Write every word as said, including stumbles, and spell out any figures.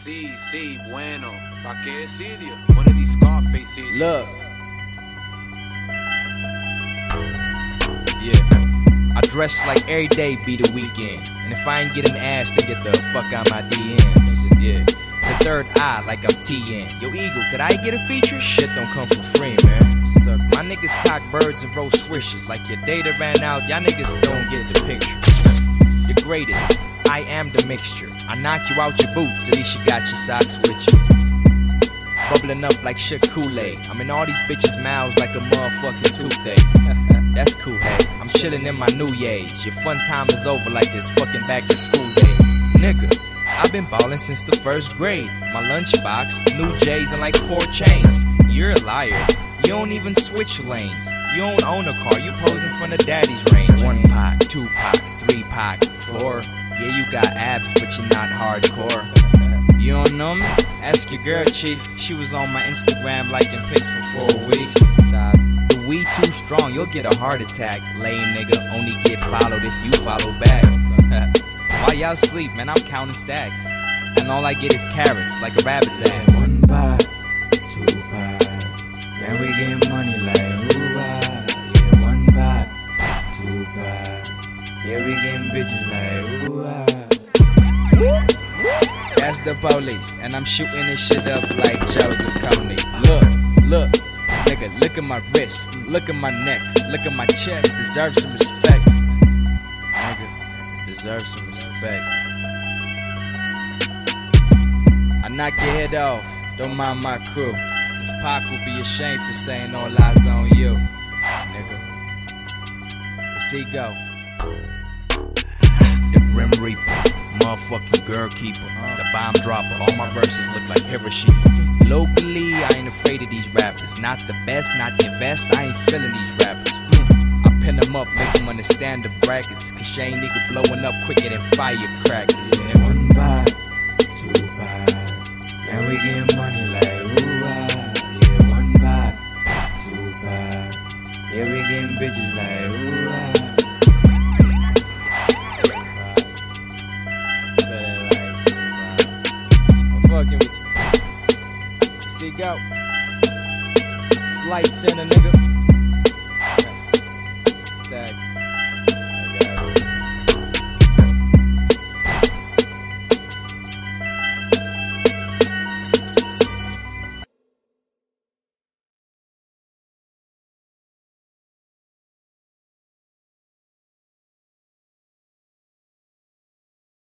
Sí, sí, bueno. ¿Pa' qué decir you? One of these Scarface C Ds. Look. Yeah. I dress like every day be the weekend. And if I ain't getting ass, then get the fuck out my D Ms. Yeah. The third eye like I'm T N. Yo, Eagle, could I get a feature? Shit don't come for free, man. My niggas cock birds and roll swishers. Like your data ran out, y'all niggas don't get the picture. The greatest, I am the mixture. I knock you out your boots, at least you got your socks with you. Bubbling up like shit Kool-Aid. I'm in all these bitches' mouths like a motherfucking toothache. That's cool, hey. I'm chilling in my new age. Your fun time is over like it's fucking back to school day. Nigga, I've been ballin' since the first grade. My lunchbox, new J's and like four chains. You're a liar. You don't even switch lanes. You don't own a car, you posing from the daddy's range. One pack, two pack, three pack, four. Yeah, you got abs, but you're not hardcore. You don't know me? Ask your girl, chief. She was on my Instagram liking pics for four weeks. The weed too strong, you'll get a heart attack. Lame nigga, only get followed if you follow back. While y'all sleep, man, I'm counting stacks. And all I get is carrots, like a rabbit's ass. One pack, two pack. Man, we getting money like ooh-ah. Yeah, one pack, two pack. Yeah, we getting bitches like ooh-ah. That's the police, and I'm shooting this shit up like Joseph Kony. Look, look, nigga, look at my wrist, look at my neck, look at my chest. Deserve some respect, nigga. Deserve some respect. I knock your head off, don't mind my crew. Cause Pac will be ashamed for saying all eyes on you, nigga. Let's see go. The Grim Reaper, motherfucking girl keeper, the bomb dropper. All my verses look like Hiroshima. Locally, I ain't afraid of these rappers. Not the best, not the best. I ain't feeling these rappers. I pin them up, make them understand the brackets. Cause she ain't nigga blowing up quicker than firecrackers. Yeah, one pack, two pack. Man, we getting money like ooh-ah. Yeah, one pack, two pack. Yeah, we getting bitches like ooh-ah. I'm fucking with you. See, go. Flight center, nigga. Tag.